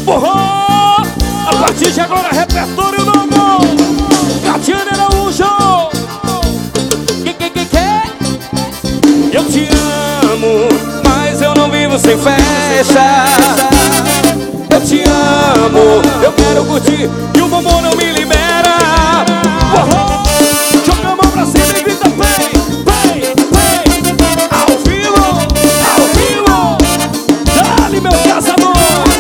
Forró, a partir de agora, repertório novo. Tatiana Araújo. Eu te amo, mas eu não vivo sem festa. Eu te amo, eu quero curtir e o bumbum não me libera. Forró, joga a mão pra cima e grita play, play, play. Ao vivo, dá-lhe meu caçador.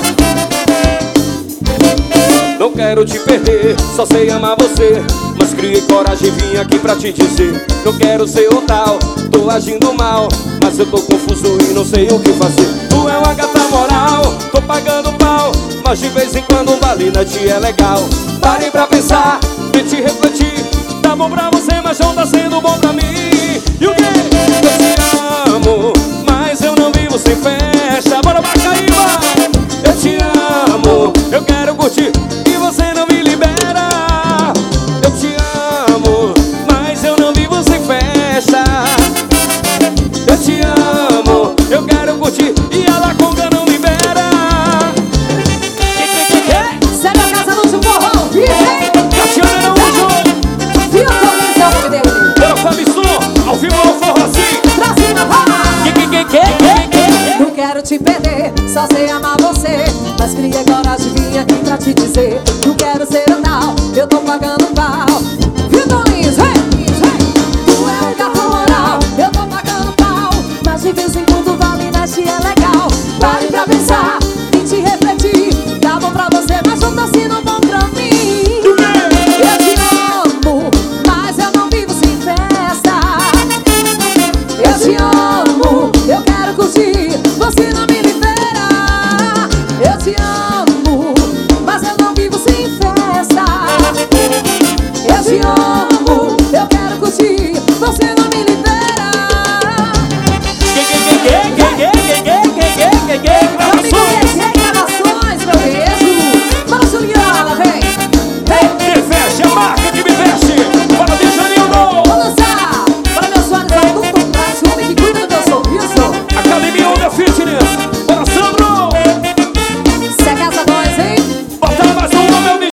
Não quero te perder, só sei amar você, mas criei coragem e vim aqui pra te dizer. Não quero ser o tal, tô agindo mal, mas eu tô confuso e não sei o que fazer. Tu é uma gata moral, tô pagando pau, mas de vez em quando um balinete é legal. Pare pra pensar, tente refletir. Tá bom pra você, mas não tá sendo bom pra mim. E o quê? Eu te amo, mas eu não vivo sem festa. Bora Macaíba! Eu te amo, eu quero curtir e você não me libera. Eu te amo, mas eu não vivo sem festa. Eu te amo, eu quero curtir e a Laconga não libera. Cê é minha casa no seu forró. Tatiana Araújo. Viu como esse é o nome dele? Bora Fabisson, ao vivo ao forró assim. Pra cima, vai! Não quero te perder, só sei amar você, mas criei coragem, vim aqui pra te dizer. Não quero ser o tal, eu tô pagando pau,